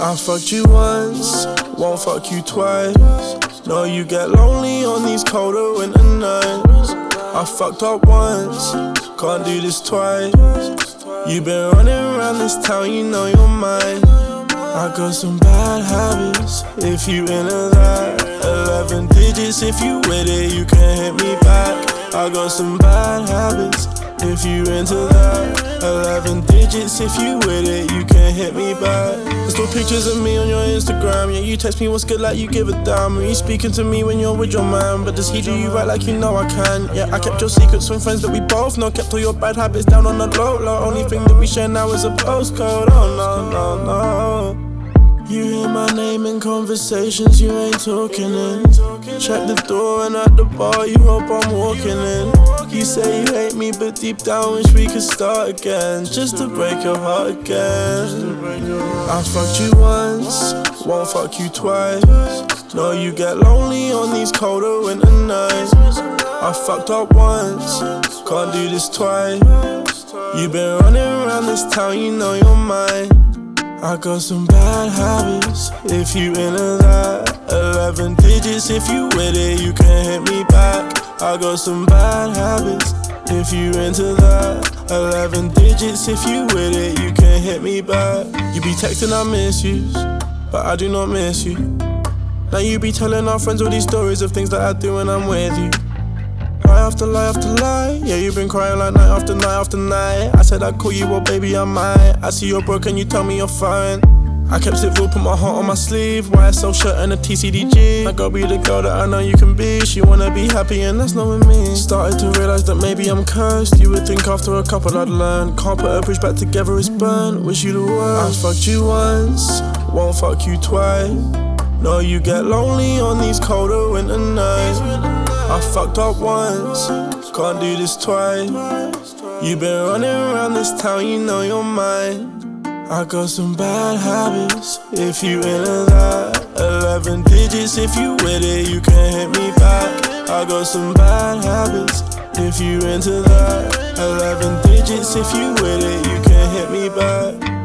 I fucked you once, won't fuck you twice. No, you get lonely on these colder winter nights. I fucked up once, can't do this twice. You been running around this town, you know you're mine. I got some bad habits, if you into that. 11 digits, if you with it, you can hit me back. I got some bad habits, if you into that. 11 digits, if you with it, you can hit me back. There's still pictures of me on your Instagram. Yeah, you text me what's good like you give a damn. You speaking to me when you're with your man, but does he do you right like you know I can? Yeah, I kept your secrets from friends that we both know. Kept all your bad habits down on the low. Only thing that we share now is a postcode. Oh no, no, no. You hear my name in conversations you ain't talking in. Check the door and at the bar you hope I'm walking in. You say you hate me but deep down wish we could start again, just to break your heart again. I fucked you once, won't fuck you twice. No, you get lonely on these colder winter nights. I fucked up once, can't do this twice. You been running around this town, you know you're mine. I got some bad habits, if you into that. 11 digits, if you with it, you can hit me back. I got some bad habits, if you into that. 11 digits, if you with it, you can hit me back. You be texting I miss you, but I do not miss you. Now you be telling our friends all these stories of things that I do when I'm with you. Lie after lie after lie, yeah, you been crying like night after night after night. I said I'd call you, well baby I might. I see you're broken, you tell me you're fine. I kept it real, put my heart on my sleeve. YSL shirt and a TCDG. I gotta be the girl that I know you can be. She wanna be happy and that's not with me. Started to realize that maybe I'm cursed. You would think after a couple I'd learn. Can't put a bridge back together, it's burnt. Wish you the worst. I fucked you once, won't fuck you twice. No, you get lonely on these colder winter nights. I fucked up once, can't do this twice. You been running around this town, you know you're mine. I got some bad habits, if you into that. 11 digits, if you with it, you can hit me back. I got some bad habits, if you into that. 11 digits, if you with it, you can hit me back.